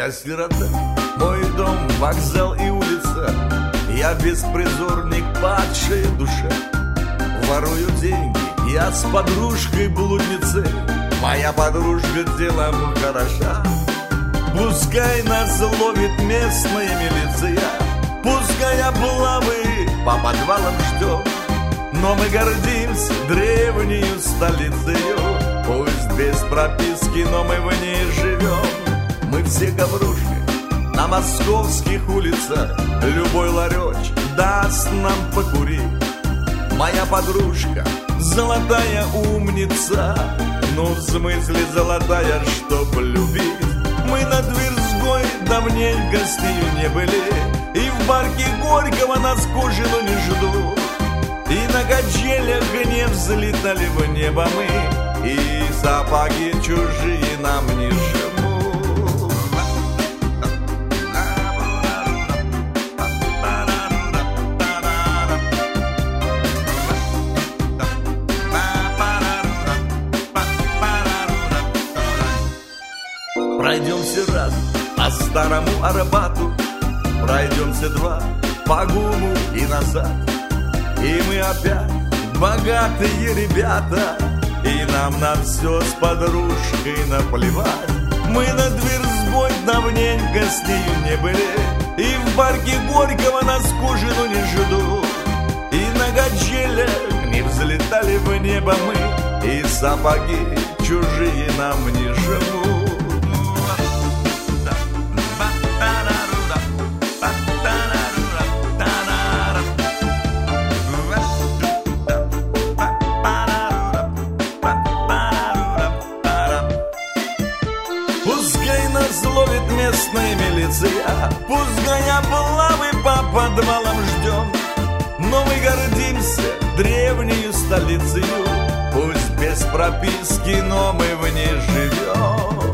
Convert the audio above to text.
Я сирота, мой дом, вокзал и улица. Я беспризорник, падшая душа. Ворую деньги, я с подружкой блудницей. Моя подружка делом хороша. Пускай нас ловит местная милиция, пускай облавы по подвалам ждем, но мы гордимся древнею столицею. Пусть без прописки, но мы в ней живем. Мы все гаврушки на московских улицах. Любой ларёч даст нам покурить. Моя подружка золотая умница. Ну, в смысле золотая, чтоб любить. Мы над Тверской давненько с нею не были, и в парке Горького нас к ужину не ждут. И на качелях не взлетали в небо мы, и сапоги чужие нам не жмут. Пройдемся раз по старому Арбату, пройдемся два по ГУМу и назад. И мы опять богатые ребята, и нам на все с подружкой наплевать. Мы на Тверской давненько с нею не были, и в парке Горького нас к ужину не ждут. И на качелях не взлетали в небо мы, и сапоги чужие нам не жмут. Пускай нас ловит местная милиция, пускай облавы по подвалам ждем, но мы гордимся древнею столицею. Пусть без прописки, но мы в ней живем.